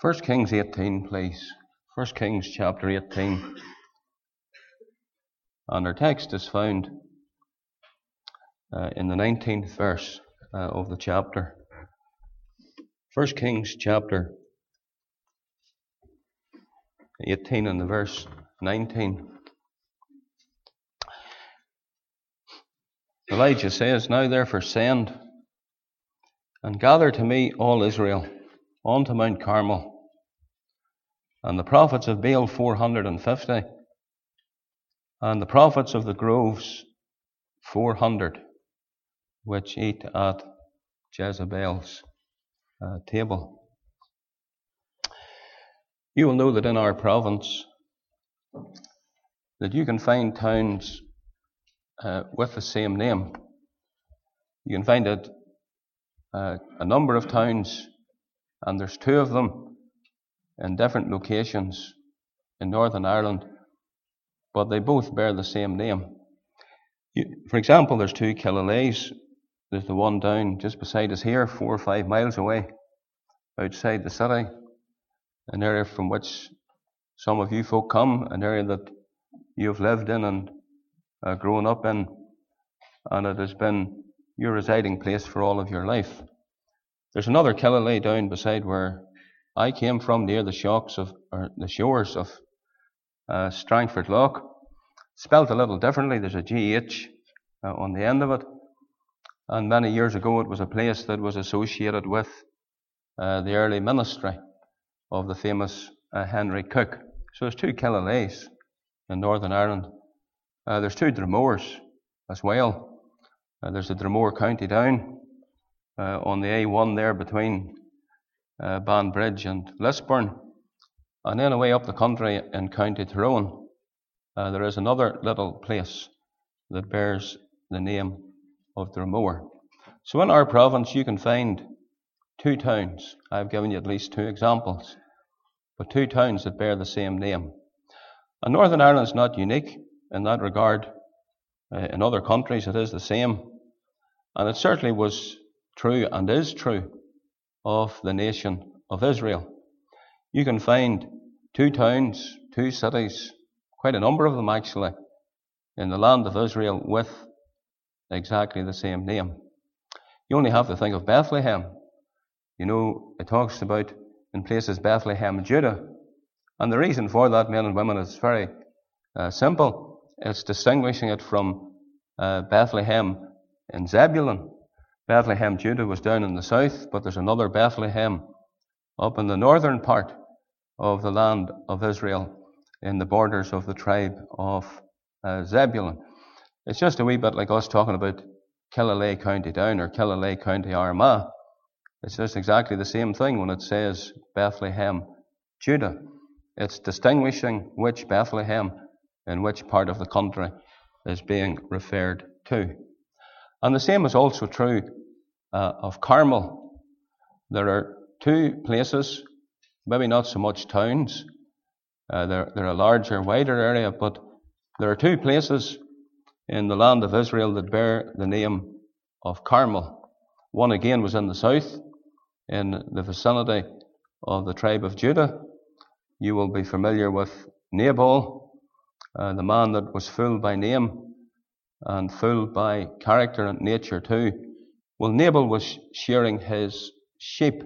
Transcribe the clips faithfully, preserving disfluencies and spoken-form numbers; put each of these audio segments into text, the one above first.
First Kings eighteen, please. First Kings chapter eighteen. And our text is found uh, in the nineteenth verse uh, of the chapter. First Kings chapter eighteen and the verse nineteen. Elijah says, "Now therefore send and gather to me all Israel unto Mount Carmel, and the prophets of Baal four hundred and fifty, and the prophets of the groves four hundred, which eat at Jezebel's uh, table." You will know that in our province that you can find towns uh, with the same name. You can find it uh, a number of towns, and there's two of them in different locations in Northern Ireland, but they both bear the same name. You, for example, there's two Killalays. There's the one down just beside us here, four or five miles away, outside the city, an area from which some of you folk come, an area that you've lived in and uh, grown up in, and it has been your residing place for all of your life. There's another Killalay down beside where I came from, near the shocks of, or the shores of uh, Strangford Lough. Spelt a little differently. There's a G H uh, on the end of it. And many years ago it was a place that was associated with uh, the early ministry of the famous uh, Henry Cook. So there's two Killalays in Northern Ireland. Uh, there's two Dromores as well. Uh, there's a Dromore County Down uh, on the A one there between uh, Banbridge and Lisburn. And then away up the country in County Tyrone, uh, there is another little place that bears the name of Dromore. So in our province you can find two towns. I've given you at least two examples, but two towns that bear the same name. And Northern Ireland's not unique in that regard. Uh, in other countries it is the same. And it certainly was true and is true of the nation of Israel. You can find two towns, two cities, quite a number of them actually, in the land of Israel with exactly the same name. You only have to think of Bethlehem. You know, it talks about in places Bethlehem, Judah. And the reason for that, men and women, is very uh, simple. It's distinguishing it from uh, Bethlehem in Zebulun. Bethlehem, Judah was down in the south, but there's another Bethlehem up in the northern part of the land of Israel in the borders of the tribe of uh, Zebulun. It's just a wee bit like us talking about Killalay County Down or Killalay County Armagh. It's just exactly the same thing when it says Bethlehem, Judah. It's distinguishing which Bethlehem in which part of the country is being referred to. And the same is also true uh, of Carmel. There are two places, maybe not so much towns. Uh, they're, they're a larger, wider area, but there are two places in the land of Israel that bear the name of Carmel. One again was in the south, in the vicinity of the tribe of Judah. You will be familiar with Nabal, uh, the man that was fooled by name and fooled by character and nature too. Well, Nabal was shearing his sheep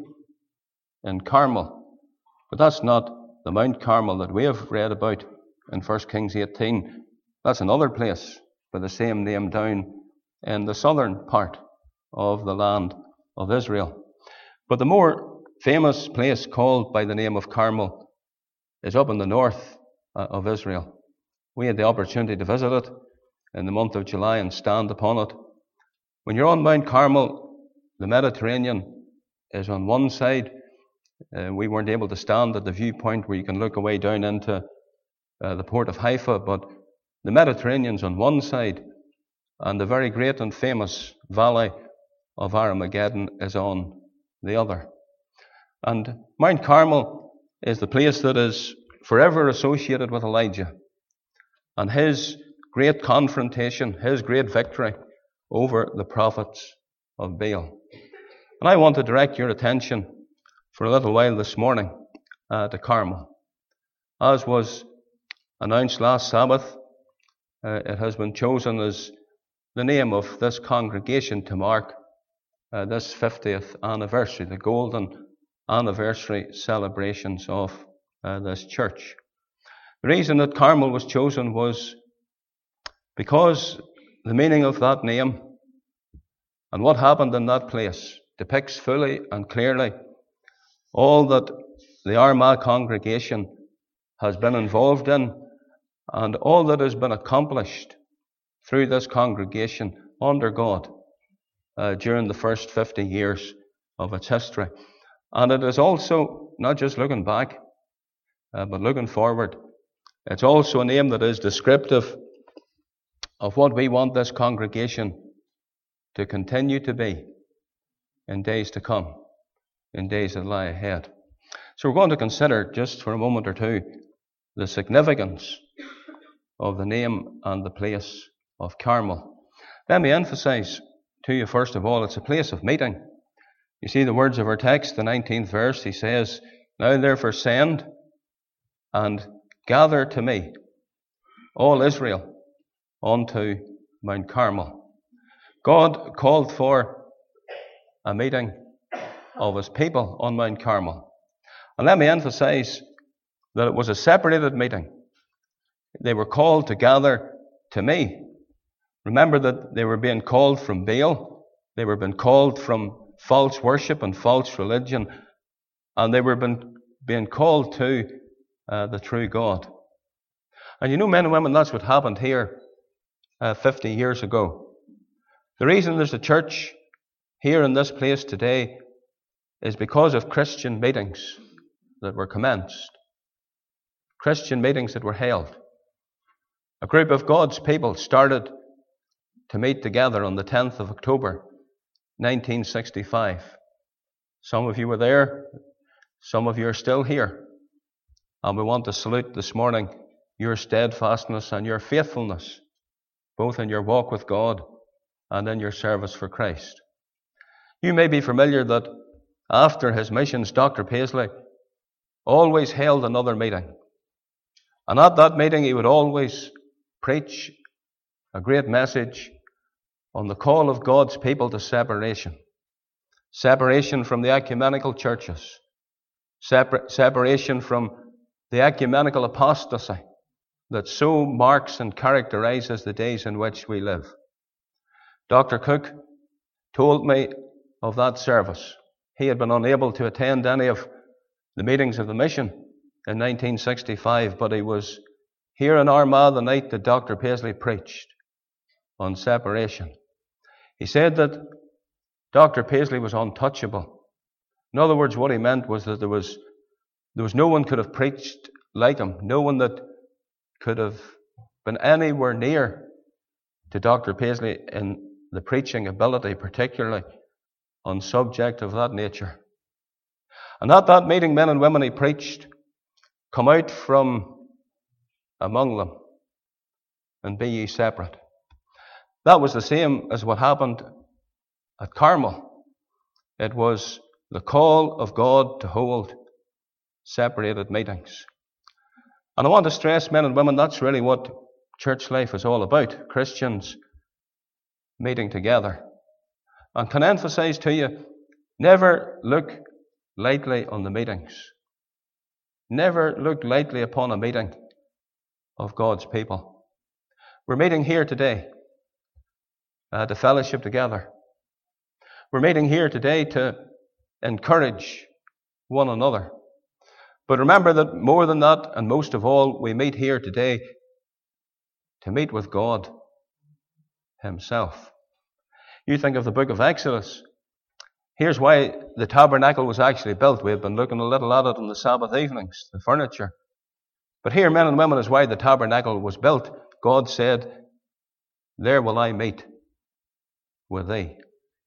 in Carmel, but that's not the Mount Carmel that we have read about in First Kings eighteen. That's another place by the same name down in the southern part of the land of Israel. But the more famous place called by the name of Carmel is up in the north uh, of Israel. We had the opportunity to visit it in the month of July and stand upon it. When you're on Mount Carmel, the Mediterranean is on one side. Uh, we weren't able to stand at the viewpoint where you can look away down into uh, the port of Haifa, but the Mediterranean's on one side, and the very great and famous valley of Armageddon is on the other. And Mount Carmel is the place that is forever associated with Elijah and his great confrontation, his great victory over the prophets of Baal. And I want to direct your attention for a little while this morning uh, to Carmel. As was announced last Sabbath, uh, it has been chosen as the name of this congregation to mark uh, this fiftieth anniversary, the golden anniversary celebrations of uh, this church. The reason that Carmel was chosen was because the meaning of that name and what happened in that place depicts fully and clearly all that the Armagh congregation has been involved in and all that has been accomplished through this congregation under God uh, during the first fifty years of its history. And it is also not just looking back, uh, but looking forward. It's also a name that is descriptive of what we want this congregation to continue to be in days to come, in days that lie ahead. So we're going to consider just for a moment or two the significance of the name and the place of Carmel. Let me emphasize to you, first of all, it's a place of meeting. You see the words of our text, the nineteenth verse, he says, "Now therefore send and gather to me all Israel unto Mount Carmel." God called for a meeting of his people on Mount Carmel. And let me emphasize that it was a separated meeting. They were called to gather to me. Remember that they were being called from Baal. They were being called from false worship and false religion. And they were being, being called to uh, the true God. And you know, men and women, that's what happened here uh, fifty years ago. The reason there's a church here in this place today is because of Christian meetings that were commenced. Christian meetings that were held. A group of God's people started to meet together on the tenth of October, nineteen sixty-five. Some of you were there. Some of you are still here. And we want to salute this morning your steadfastness and your faithfulness, both in your walk with God and in your service for Christ. You may be familiar that after his missions, Doctor Paisley always held another meeting. And at that meeting, he would always preach a great message on the call of God's people to separation. Separation from the ecumenical churches. Separ- separation from the ecumenical apostasy that so marks and characterizes the days in which we live. Doctor Cook told me of that service. He had been unable to attend any of the meetings of the mission in nineteen sixty-five, but he was here in Armagh the night that Doctor Paisley preached on separation. He said that Doctor Paisley was untouchable. In other words, what he meant was that there was there was no one could have preached like him, no one that could have been anywhere near to Doctor Paisley in the preaching ability, particularly on subject of that nature. And at that meeting, men and women, he preached, "Come out from among them and be ye separate." That was the same as what happened at Carmel. It was the call of God to hold separated meetings. And I want to stress, men and women, that's really what church life is all about. Christians meeting together. And can I emphasize to you, never look lightly on the meetings. Never look lightly upon a meeting of God's people. We're meeting here today uh, to fellowship together. We're meeting here today to encourage one another. But remember that more than that, and most of all, we meet here today to meet with God himself. You think of the book of Exodus. Here's why the tabernacle was actually built. We've been looking a little at it on the Sabbath evenings, the furniture. But here, men and women, is why the tabernacle was built. God said, "There will I meet with thee."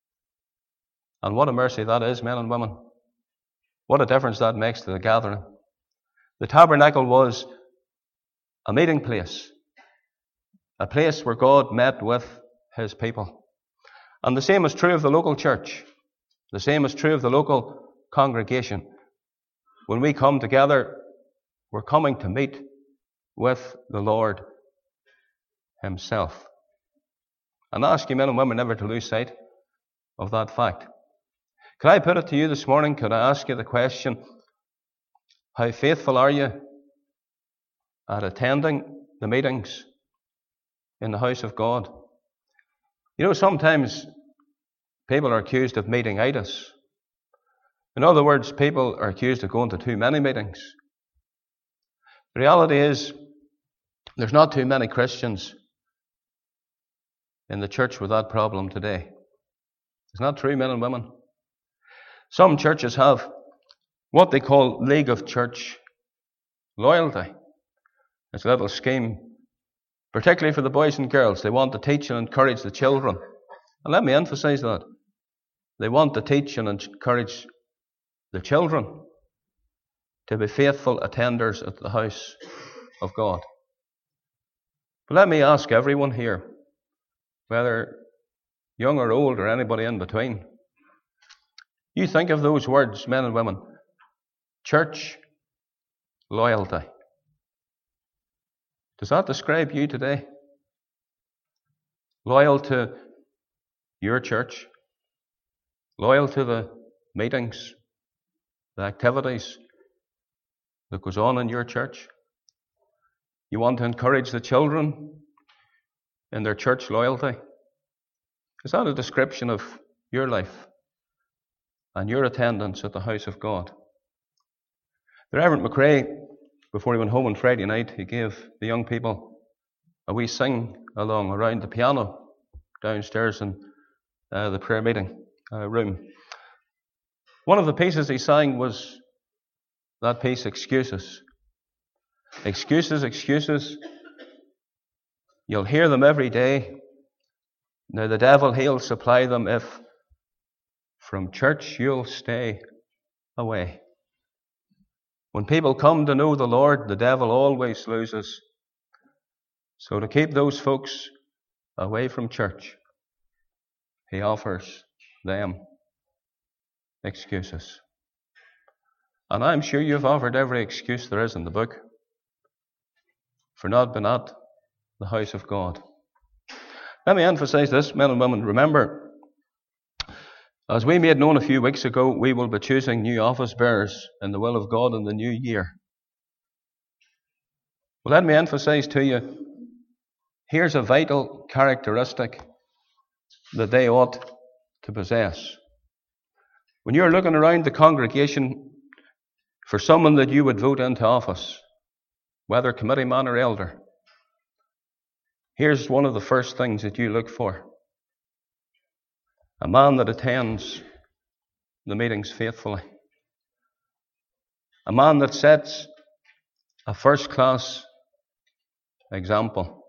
And what a mercy that is, men and women. What a difference that makes to the gathering. The tabernacle was a meeting place. A place where God met with his people. And the same is true of the local church. The same is true of the local congregation. when we come together, we're coming to meet with the Lord himself. And I ask you, men and women, never to lose sight of that fact. Could I put it to you this morning? Could I ask you the question, how faithful are you at attending the meetings in the house of God? You know, sometimes people are accused of meeting-itis. In other words, people are accused of going to too many meetings. The reality is, there's not too many Christians in the church with that problem today. It's not true, men and women. Some churches have what they call League of Church Loyalty. It's a little scheme, particularly for the boys and girls. They want to teach and encourage the children. And let me emphasize that. They want to teach and encourage the children to be faithful attenders at the house of God. But let me ask everyone here, whether young or old or anybody in between, you think of those words, men and women, church loyalty. Does that describe you today? Loyal to your church? Loyal to the meetings, the activities that goes on in your church? You want to encourage the children in their church loyalty? Is that a description of your life and your attendance at the house of God? The Reverend McRae, before he went home on Friday night, he gave the young people a wee sing along around the piano downstairs in uh, the prayer meeting uh, room. One of the pieces he sang was that piece, Excuses. Excuses, excuses. You'll hear them every day. Now the devil, he'll supply them if from church you'll stay away. When people come to know the Lord, the devil always loses. So to keep those folks away from church, he offers them excuses. And I'm sure you've offered every excuse there is in the book for not being at the house of God. Let me emphasize this, men and women. Remember, as we made known a few weeks ago, we will be choosing new office bearers in the will of God in the new year. Well, let me emphasize to you, here's a vital characteristic that they ought to possess. When you're looking around the congregation for someone that you would vote into office, whether committee man or elder, here's one of the first things that you look for. A man that attends the meetings faithfully. A man that sets a first-class example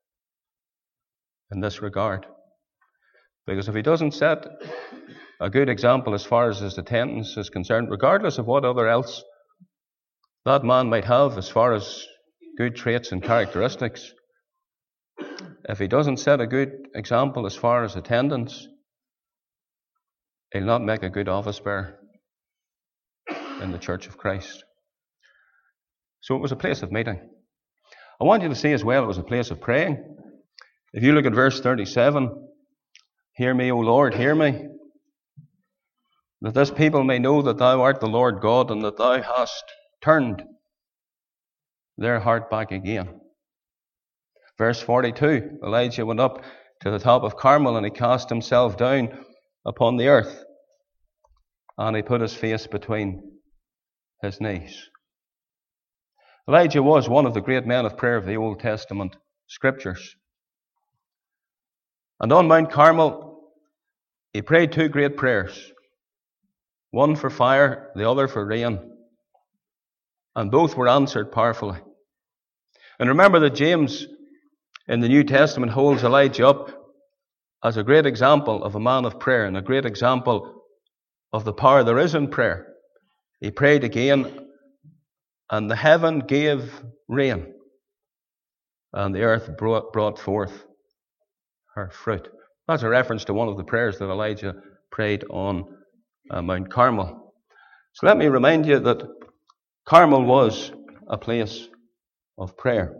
in this regard. Because if he doesn't set a good example as far as his attendance is concerned, regardless of what other else that man might have as far as good traits and characteristics, if he doesn't set a good example as far as attendance, he'll not make a good office bearer in the Church of Christ. So it was a place of meeting. I want you to see as well it was a place of praying. If you look at verse thirty-seven, hear me, O Lord, hear me, that this people may know that thou art the Lord God, and that thou hast turned their heart back again. Verse forty-two, Elijah went up to the top of Carmel, and he cast himself down upon the earth, and he put his face between his knees. Elijah was one of the great men of prayer of the Old Testament Scriptures. And on Mount Carmel, he prayed two great prayers. One for fire, the other for rain. And both were answered powerfully. And remember that James in the New Testament holds Elijah up as a great example of a man of prayer and a great example of the power there is in prayer. He prayed again, and the heaven gave rain, and the earth brought, brought forth her fruit. That's a reference to one of the prayers that Elijah prayed on uh, Mount Carmel. So let me remind you that Carmel was a place of prayer.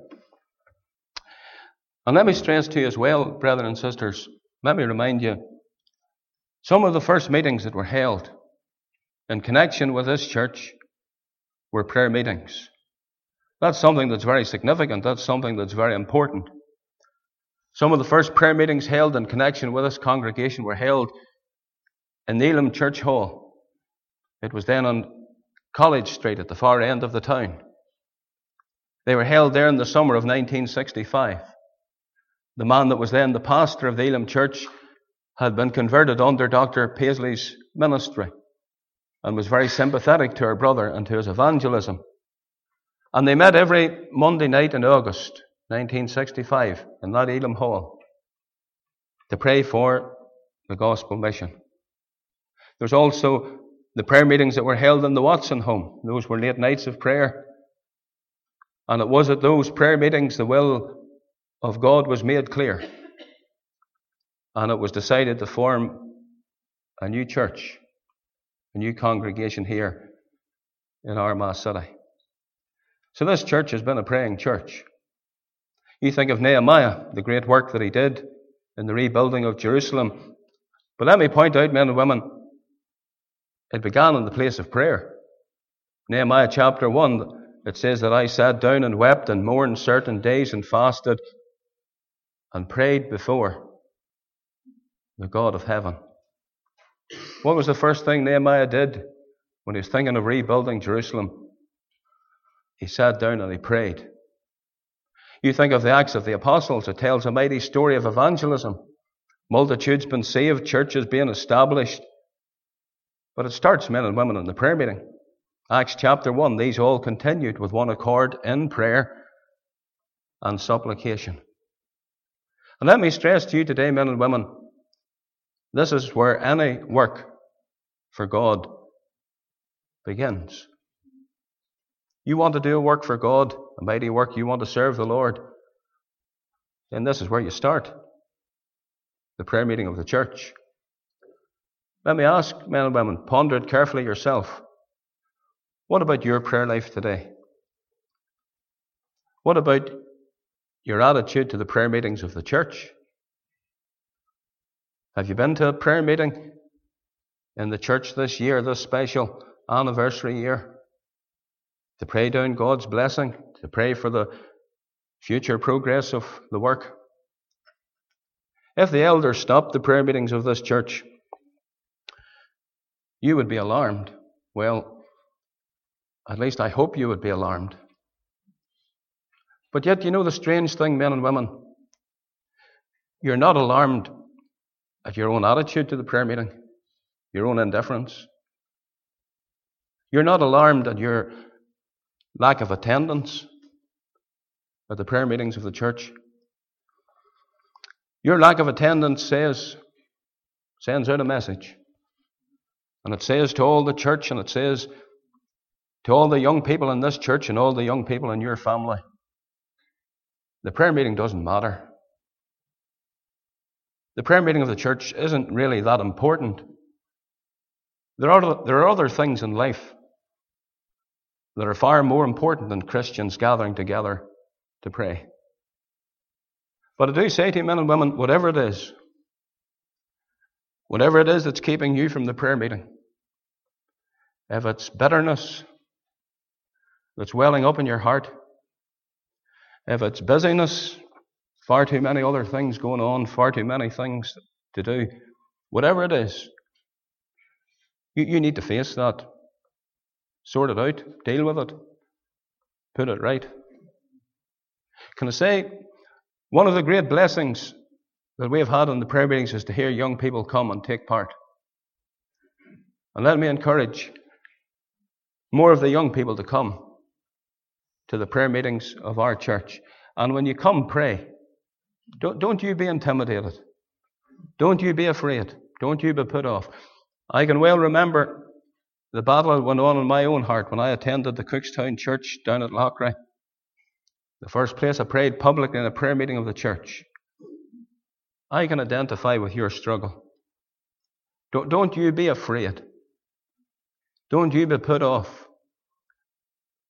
And let me stress to you as well, brethren and sisters, let me remind you, some of the first meetings that were held in connection with this church were prayer meetings. That's something that's very significant. That's something that's very important. Some of the first prayer meetings held in connection with this congregation were held in Elim Church Hall. It was then on College Street at the far end of the town. They were held there in the summer of nineteen sixty-five. The man that was then the pastor of the Elim Church had been converted under Doctor Paisley's ministry and was very sympathetic to our brother and to his evangelism. And they met every Monday night in August nineteen sixty-five in that Elim Hall to pray for the gospel mission. There's also the prayer meetings that were held in the Watson home. Those were late nights of prayer. And it was at those prayer meetings the will of God was made clear. And it was decided to form a new church, a new congregation here in Armagh City. So this church has been a praying church. You think of Nehemiah, the great work that he did in the rebuilding of Jerusalem. But let me point out, men and women, it began in the place of prayer. Nehemiah chapter one, it says that I sat down and wept and mourned certain days and fasted and prayed before the God of heaven. What was the first thing Nehemiah did when he was thinking of rebuilding Jerusalem? He sat down and he prayed. You think of the Acts of the Apostles, it tells a mighty story of evangelism. Multitudes been saved, churches being established. But it starts, men and women, in the prayer meeting. Acts chapter one, these all continued with one accord in prayer and supplication. And let me stress to you today, men and women, this is where any work for God begins. You want to do a work for God, a mighty work, you want to serve the Lord, then this is where you start. The prayer meeting of the church. Let me ask, men and women, ponder it carefully yourself. What about your prayer life today? What about your attitude to the prayer meetings of the church? Have you been to a prayer meeting in the church this year, this special anniversary year, to pray down God's blessing, to pray for the future progress of the work? If the elders stopped the prayer meetings of this church, you would be alarmed. Well, at least I hope you would be alarmed. But yet, you know the strange thing, men and women? You're not alarmed at your own attitude to the prayer meeting, your own indifference. You're not alarmed at your lack of attendance at the prayer meetings of the church. Your lack of attendance says, sends out a message. And it says to all the church, and it says to all the young people in this church and all the young people in your family, the prayer meeting doesn't matter. The prayer meeting of the church isn't really that important. There are, there are other things in life that are far more important than Christians gathering together to pray. But I do say to you, men and women, whatever it is, whatever it is that's keeping you from the prayer meeting, if it's bitterness that's welling up in your heart, if it's busyness, far too many other things going on, far too many things to do, whatever it is, you, you need to face that. Sort it out, deal with it, put it right. Can I say, one of the great blessings that we have had in the prayer meetings is to hear young people come and take part. And let me encourage more of the young people to come to the prayer meetings of our church. And when you come, pray. Don't, don't you be intimidated. Don't you be afraid. Don't you be put off. I can well remember the battle that went on in my own heart when I attended the Cookstown Church down at Loughrea. The first place I prayed publicly in a prayer meeting of the church. I can identify with your struggle. Don't, don't you be afraid. Don't you be put off.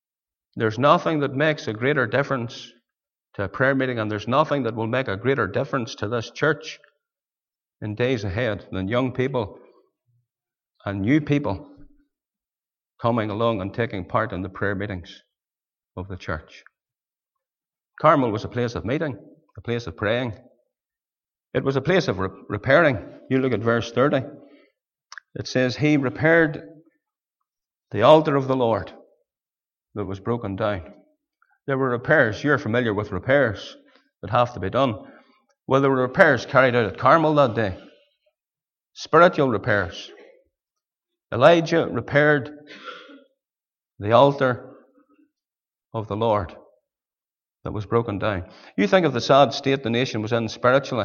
There's nothing that makes a greater difference to a prayer meeting, and there's nothing that will make a greater difference to this church in days ahead than young people and new people coming along and taking part in the prayer meetings of the church. Carmel was a place of meeting, a place of praying. It was a place of re- repairing. You look at verse thirty. It says, he repaired the altar of the Lord that was broken down. There were repairs. You're familiar with repairs that have to be done. Well, there were repairs carried out at Carmel that day. Spiritual repairs. Elijah repaired the altar of the Lord that was broken down. You think of the sad state the nation was in spiritually.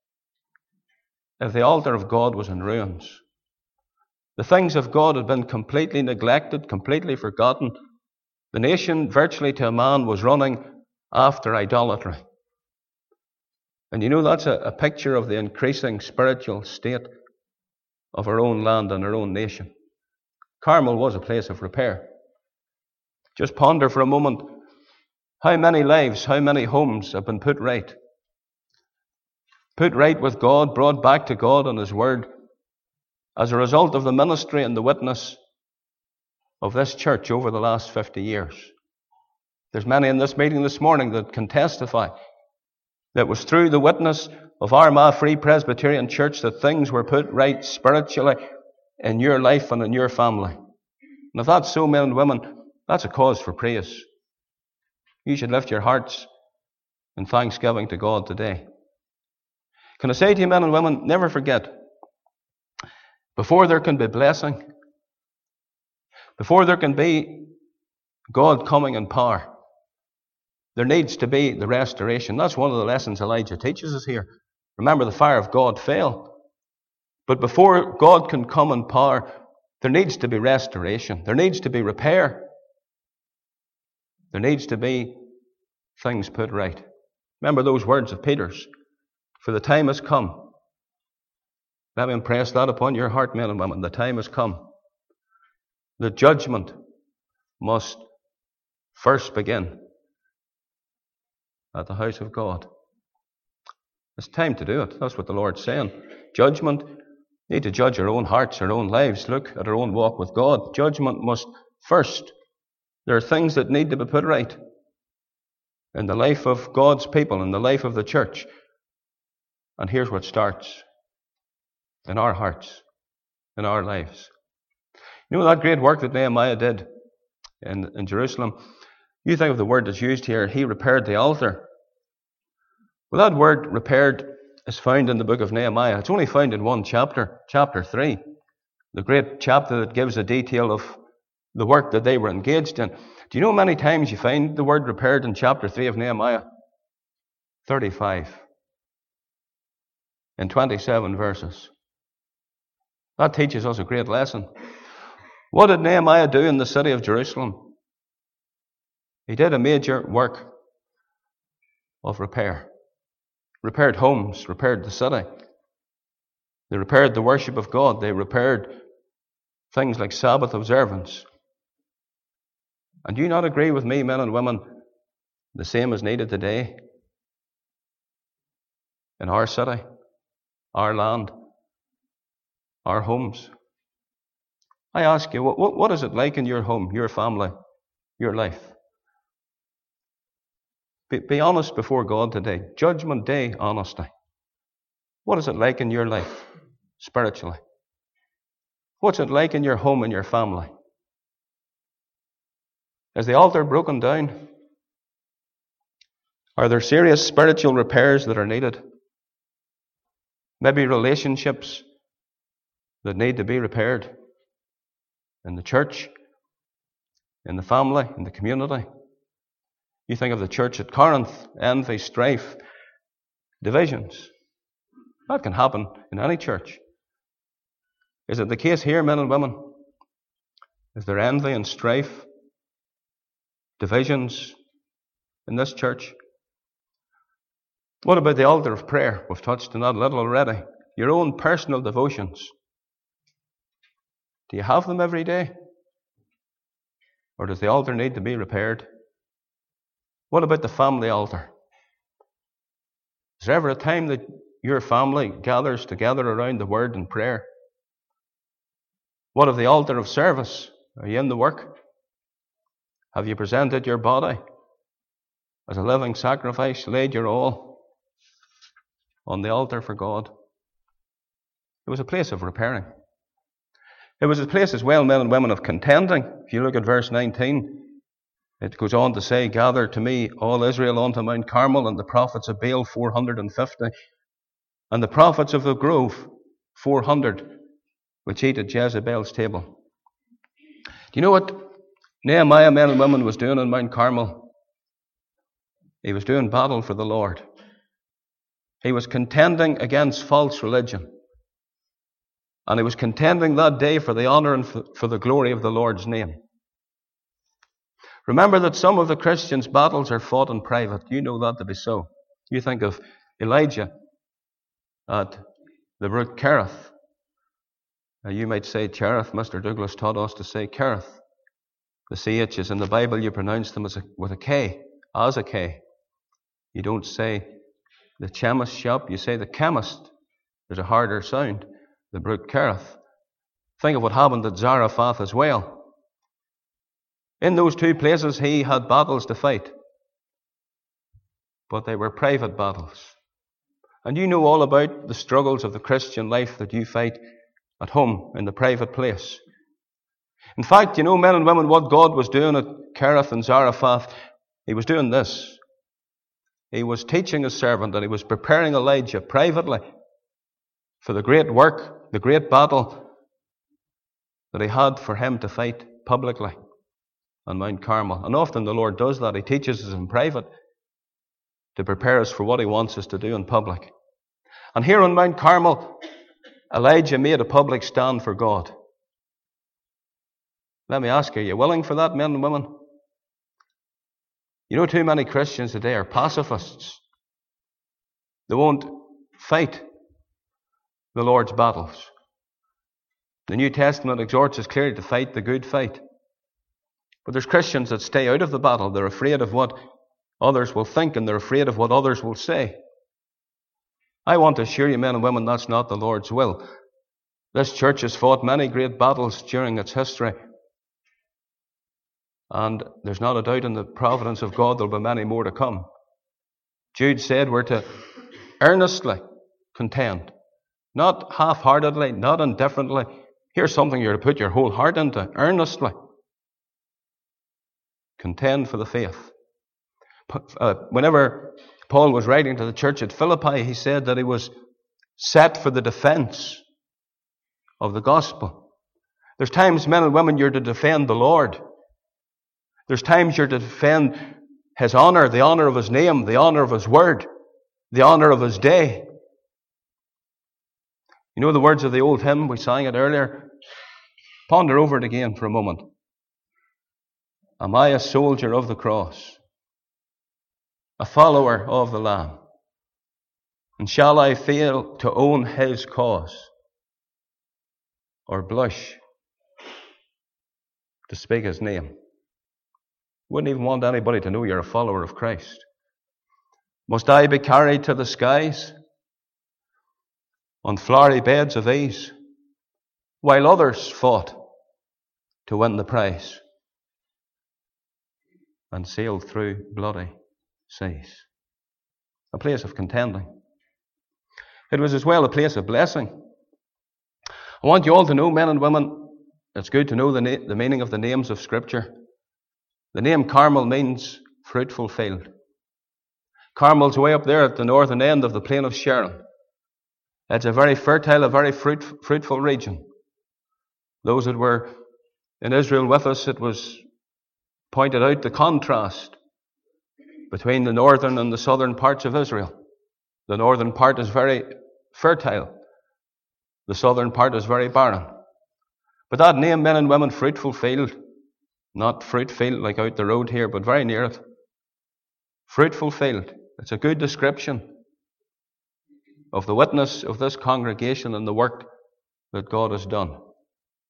If the altar of God was in ruins, the things of God had been completely neglected, completely forgotten. The nation, virtually to a man, was running after idolatry. And you know, that's a, a picture of the increasing spiritual state of our own land and our own nation. Carmel was a place of repair. Just ponder for a moment how many lives, how many homes have been put right. Put right with God, brought back to God and His Word as a result of the ministry and the witness of this church over the last fifty years. There's many in this meeting this morning that can testify that it was through the witness of Armagh Free Presbyterian Church that things were put right spiritually in your life and in your family. And if that's so, men and women, that's a cause for praise. You should lift your hearts in thanksgiving to God today. Can I say to you, men and women, never forget, before there can be blessing, before there can be God coming in power, there needs to be the restoration. That's one of the lessons Elijah teaches us here. Remember, the fire of God fell. But before God can come in power, there needs to be restoration. There needs to be repair. There needs to be things put right. Remember those words of Peter's. For the time has come. Let me impress that upon your heart, men and women. The time has come. The judgment must first begin at the house of God. It's time to do it. That's what the Lord's saying. Judgment. We need to judge our own hearts, our own lives. Look at our own walk with God. Judgment must first. There are things that need to be put right in the life of God's people, in the life of the church. And here's what starts in our hearts, in our lives. You know that great work that Nehemiah did in, in Jerusalem? You think of the word that's used here, he repaired the altar. Well, that word repaired is found in the book of Nehemiah. It's only found in one chapter, chapter three, the great chapter that gives a detail of the work that they were engaged in. Do you know how many times you find the word repaired in chapter three of Nehemiah? thirty-five. In twenty-seven verses. That teaches us a great lesson. What did Nehemiah do in the city of Jerusalem? He did a major work of repair. Repaired homes, repaired the city. They repaired the worship of God. They repaired things like Sabbath observance. And do you not agree with me, men and women, the same is needed today in our city, our land, our homes? I ask you, what, what is it like in your home, your family, your life? Be, be honest before God today. Judgment Day honesty. What is it like in your life, spiritually? What's it like in your home and your family? Is the altar broken down? Are there serious spiritual repairs that are needed? Maybe relationships that need to be repaired in the church, in the family, in the community. You think of the church at Corinth, envy, strife, divisions. That can happen in any church. Is it the case here, men and women? Is there envy and strife, divisions in this church? What about the altar of prayer? We've touched on that a little already. Your own personal devotions. Do you have them every day? Or does the altar need to be repaired? What about the family altar? Is there ever a time that your family gathers together around the Word and prayer? What of the altar of service? Are you in the work? Have you presented your body as a living sacrifice, laid your all on the altar for God? It was a place of repairing. It was a place as well, men and women, of contending. If you look at verse nineteen, it goes on to say, "Gather to me all Israel unto Mount Carmel, and the prophets of Baal four hundred and fifty, and the prophets of the grove four hundred, which eat at Jezebel's table." Do you know what Nehemiah, men and women, was doing on Mount Carmel? He was doing battle for the Lord. He was contending against false religion. And he was contending that day for the honor and for the glory of the Lord's name. Remember that some of the Christians' battles are fought in private. You know that to be so. You think of Elijah at the brook Kerith. Now you might say Cherith. Mister Douglas taught us to say Kerith. The C H's in the Bible, you pronounce them as a, with a K, as a K. You don't say the chemist shop, you say the chemist. There's a harder sound. The brook Kerith. Think of what happened at Zarephath as well. In those two places he had battles to fight. But they were private battles. And you know all about the struggles of the Christian life that you fight at home in the private place. In fact, you know, men and women, what God was doing at Kerith and Zarephath, he was doing this. He was teaching his servant and he was preparing Elijah privately for the great work, the great battle that he had for him to fight publicly on Mount Carmel. And often the Lord does that. He teaches us in private to prepare us for what he wants us to do in public. And here on Mount Carmel, Elijah made a public stand for God. Let me ask you, are you willing for that, men and women? You know, too many Christians today are pacifists. They won't fight the Lord's battles. The New Testament exhorts us clearly to fight the good fight. But there's Christians that stay out of the battle. They're afraid of what others will think, and they're afraid of what others will say. I want to assure you, men and women, that's not the Lord's will. This church has fought many great battles during its history. And there's not a doubt in the providence of God there'll be many more to come. Jude said we're to earnestly contend. Not half-heartedly, not indifferently. Here's something you're to put your whole heart into. Earnestly. Contend for the faith. Uh, whenever Paul was writing to the church at Philippi, he said that he was set for the defense of the gospel. There's times, men and women, you're to defend the Lord. There's times you're to defend his honor, the honor of his name, the honor of his word, the honor of his day. You know the words of the old hymn, we sang it earlier. Ponder over it again for a moment. Am I a soldier of the cross, a follower of the Lamb? And shall I fail to own his cause, or blush to speak his name? Wouldn't even want anybody to know you're a follower of Christ. Must I be carried to the skies on flowery beds of ease, while others fought to win the prize and sailed through bloody seas? A place of contending. It was as well a place of blessing. I want you all to know, men and women, it's good to know the, na- the meaning of the names of Scripture. The name Carmel means fruitful field. Carmel's way up there at the northern end of the plain of Sharon. It's a very fertile, a very fruit, fruitful region. Those that were in Israel with us, it was pointed out the contrast between the northern and the southern parts of Israel. The northern part is very fertile. The southern part is very barren. But that name, men and women, fruitful field, not fruit field like out the road here, but very near it. Fruitful field. It's a good description of the witness of this congregation and the work that God has done.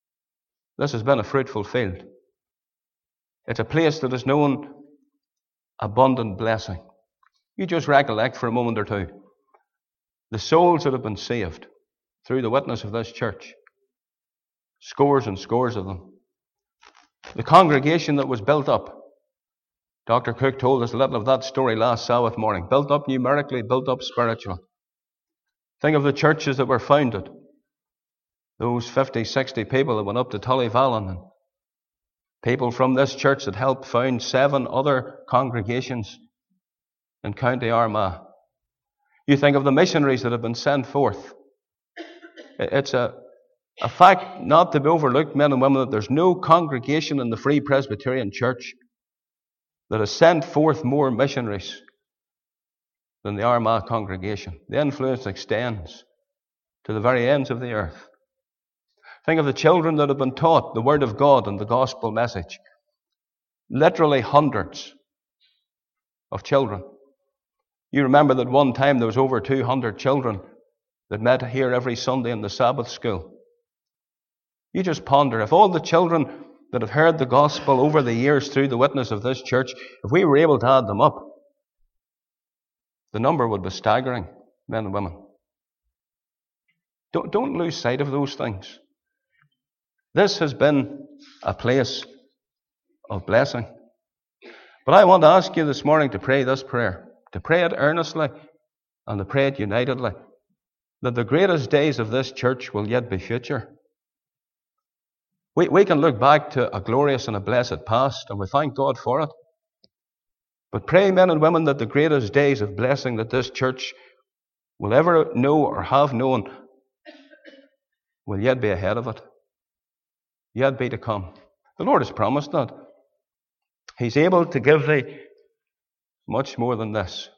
This has been a fruitful field. It's a place that is known abundant blessing. You just recollect for a moment or two the souls that have been saved through the witness of this church. Scores and scores of them. The congregation that was built up. Doctor Cook told us a little of that story last Sabbath morning. Built up numerically, built up spiritually. Think of the churches that were founded. Those fifty, sixty people that went up to Tullyvallen, and people from this church that helped found seven other congregations in County Armagh. You think of the missionaries that have been sent forth. It's a, a fact not to be overlooked, men and women, that there's no congregation in the Free Presbyterian Church that has sent forth more missionaries than the Armagh congregation. The influence extends to the very ends of the earth. Think of the children that have been taught the Word of God and the gospel message. Literally hundreds of children. You remember that one time there was over two hundred children that met here every Sunday in the Sabbath school. You just ponder, if all the children that have heard the gospel over the years through the witness of this church, if we were able to add them up, the number would be staggering, men and women. Don't, don't lose sight of those things. This has been a place of blessing. But I want to ask you this morning to pray this prayer, to pray it earnestly and to pray it unitedly, that the greatest days of this church will yet be future. We, we can look back to a glorious and a blessed past, and we thank God for it. But pray, men and women, that the greatest days of blessing that this church will ever know or have known will yet be ahead of it, yet be to come. The Lord has promised that. He's able to give thee much more than this.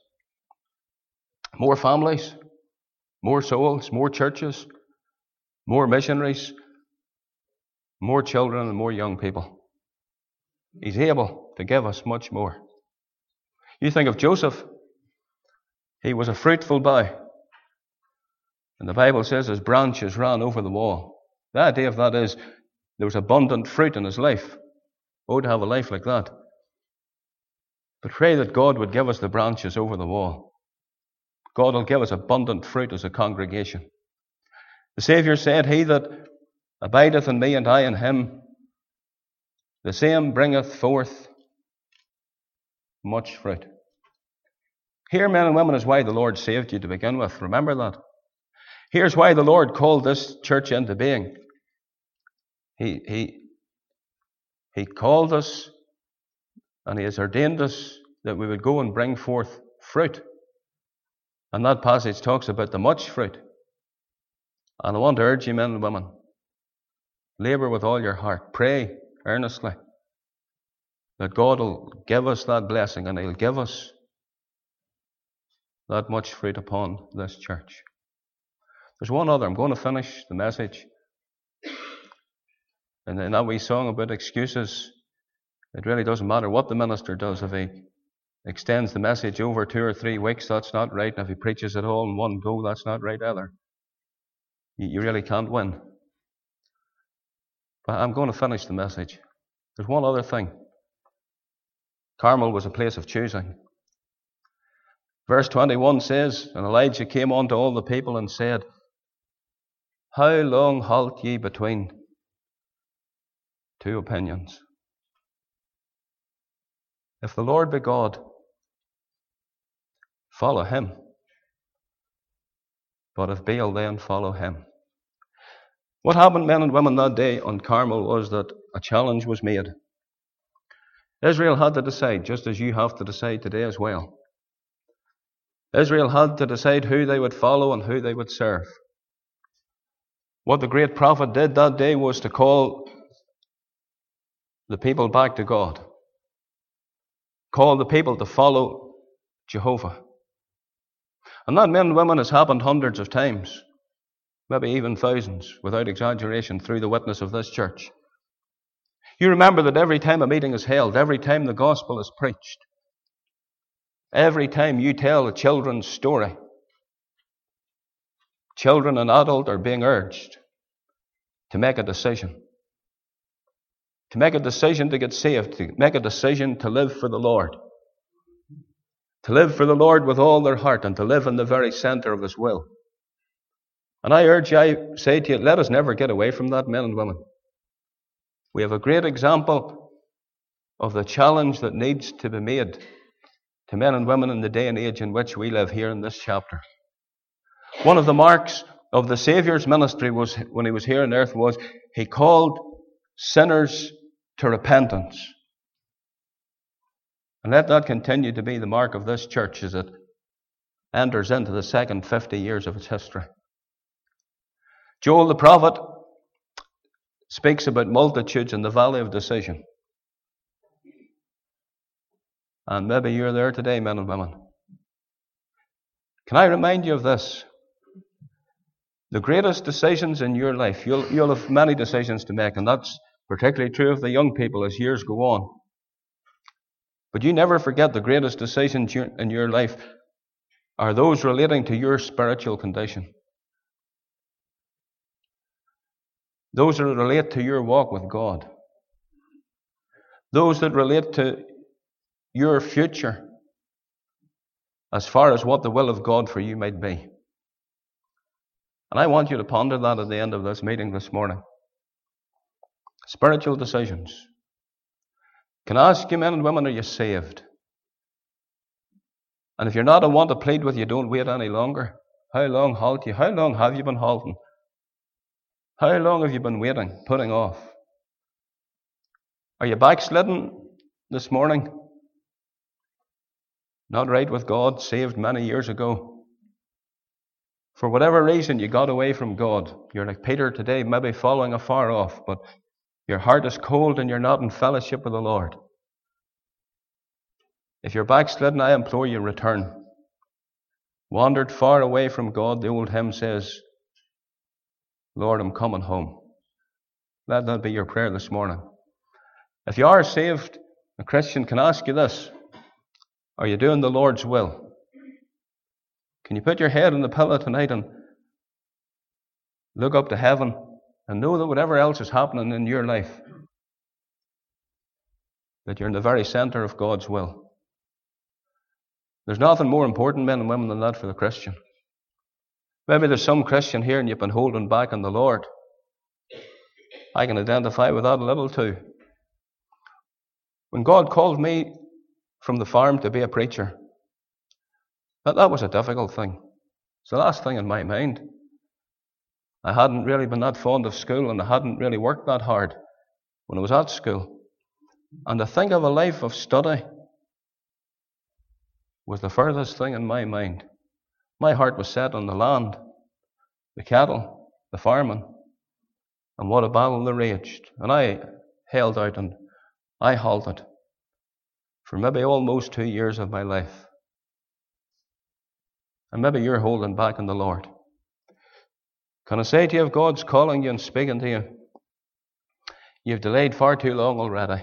More families, more souls, more churches, more missionaries, more children and more young people. He's able to give us much more. You think of Joseph. He was a fruitful bough. And the Bible says his branches ran over the wall. The idea of that is there was abundant fruit in his life. Oh, to have a life like that. But pray that God would give us the branches over the wall. God will give us abundant fruit as a congregation. The Saviour said, "He that abideth in me and I in him, the same bringeth forth much fruit." Here, men and women, is why the Lord saved you to begin with. Remember that. Here's why the Lord called this church into being. He, he, he called us and He has ordained us that we would go and bring forth fruit. And that passage talks about the much fruit. And I want to urge you, men and women, labour with all your heart. Pray earnestly that God will give us that blessing and He'll give us that much fruit upon this church. There's one other. I'm going to finish the message. And in that wee song about excuses, it really doesn't matter what the minister does. If he extends the message over two or three weeks, that's not right. And if he preaches it all in one go, that's not right either. You, you really can't win. But I'm going to finish the message. There's one other thing. Carmel was a place of choosing. Verse twenty-one says, "And Elijah came unto all the people and said, How long halt ye between two opinions? If the Lord be God, follow Him. But if Baal, then follow him." What happened, men and women, that day on Carmel was that a challenge was made. Israel had to decide, just as you have to decide today as well. Israel had to decide who they would follow and who they would serve. What the great prophet did that day was to call the people back to God. Call the people to follow Jehovah. And that, men and women, has happened hundreds of times, maybe even thousands, without exaggeration, through the witness of this church. You remember that every time a meeting is held, every time the gospel is preached, every time you tell a children's story, children and adult are being urged to make a decision. To make a decision to get saved, to make a decision to live for the Lord. to live for the Lord with all their heart and to live in the very center of His will. And I urge you, I say to you, let us never get away from that, men and women. We have a great example of the challenge that needs to be made to men and women in the day and age in which we live here in this chapter. One of the marks of the Saviour's ministry was, when He was here on earth, was He called sinners to repentance. And let that continue to be the mark of this church as it enters into the second fifty years of its history. Joel the prophet speaks about multitudes in the valley of decision. And maybe you're there today, men and women. Can I remind you of this? The greatest decisions in your life, you'll, you'll have many decisions to make, and that's particularly true of the young people as years go on. But you never forget the greatest decisions in your life are those relating to your spiritual condition. Those that relate to your walk with God. Those that relate to your future as far as what the will of God for you might be. And I want you to ponder that at the end of this meeting this morning. Spiritual decisions. Can I ask you, men and women, are you saved? And if you're not, I want to plead with you, don't wait any longer. How long halt you? How long have you been halting? How long have you been waiting, putting off? Are you backslidden this morning? Not right with God, saved many years ago. For whatever reason you got away from God. You're like Peter today, maybe following afar off, but your heart is cold and you're not in fellowship with the Lord. If you're backslidden, I implore you, return. Wandered far away from God, the old hymn says, Lord, I'm coming home. Let that be your prayer this morning. If you are saved, a Christian, can I ask you this? Are you doing the Lord's will? Can you put your head on the pillow tonight and look up to heaven and know that whatever else is happening in your life, that you're in the very center of God's will? There's nothing more important, men and women, than that for the Christian. Maybe there's some Christian here and you've been holding back on the Lord. I can identify with that a little too. When God called me from the farm to be a preacher, that, that was a difficult thing. It's the last thing in my mind. I hadn't really been that fond of school and I hadn't really worked that hard when I was at school. And to think of a life of study was the furthest thing in my mind. My heart was set on the land, the cattle, the farming, and what a battle they raged. And I held out and I halted for maybe almost two years of my life. And maybe you're holding back on the Lord. Can I say to you, if God's calling you and speaking to you, you've delayed far too long already.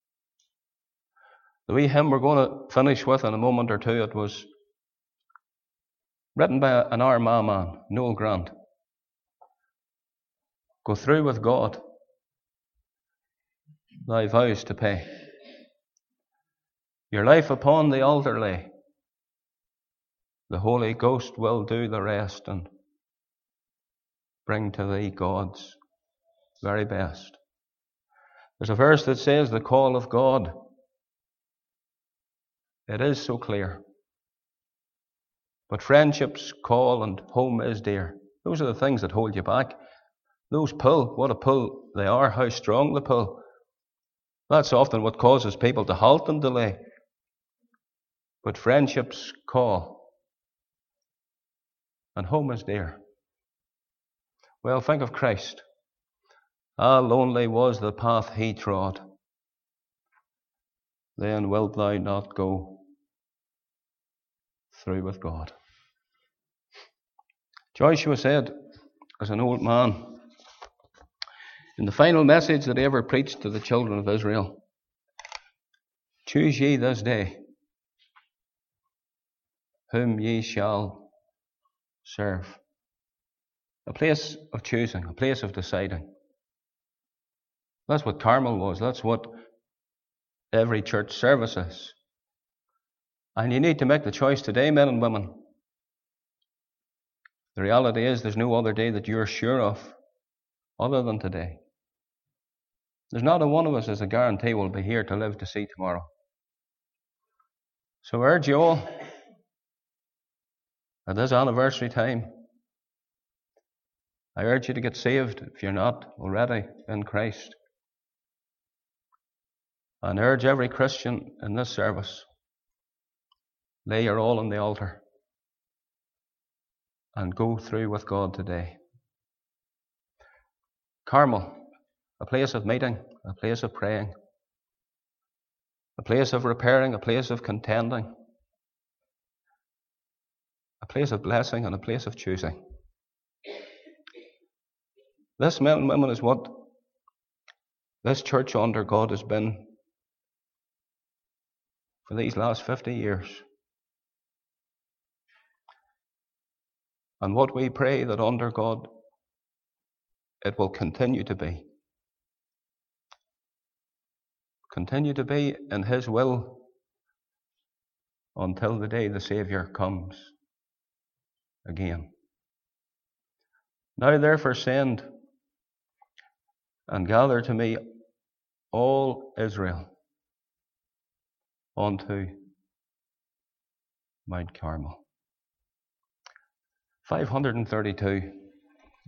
The wee hymn we're going to finish with in a moment or two, it was written by an Armagh man, Noel Grant. Go through with God, thy vows to pay. Your life upon the altar lay. The Holy Ghost will do the rest and bring to thee God's very best. There's a verse that says the call of God, it is so clear. But friendship's call and home is dear. Those are the things that hold you back. Those pull, what a pull they are, how strong the pull. That's often what causes people to halt and delay. But friendship's call and home is dear. Well, think of Christ. Ah, lonely was the path he trod. Then wilt thou not go through with God? Joshua said, as an old man, in the final message that he ever preached to the children of Israel, choose ye this day whom ye shall serve. A place of choosing, a place of deciding. That's what Carmel was. That's what every church service is. And you need to make the choice today, men and women. The reality is there's no other day that you're sure of other than today. There's not a one of us as a guarantee will be here to live to see tomorrow. So I urge you all at this anniversary time, I urge you to get saved if you're not already in Christ. And urge every Christian in this service, lay your all on the altar and go through with God today. Carmel, a place of meeting, a place of praying, a place of repairing, a place of contending, a place of blessing and a place of choosing. This, men and women, is what this church under God has been for these last fifty years. And what we pray that under God it will continue to be. Continue to be in His will until the day the Saviour comes again. Now therefore send and gather to me all Israel unto Mount Carmel. five hundred thirty-two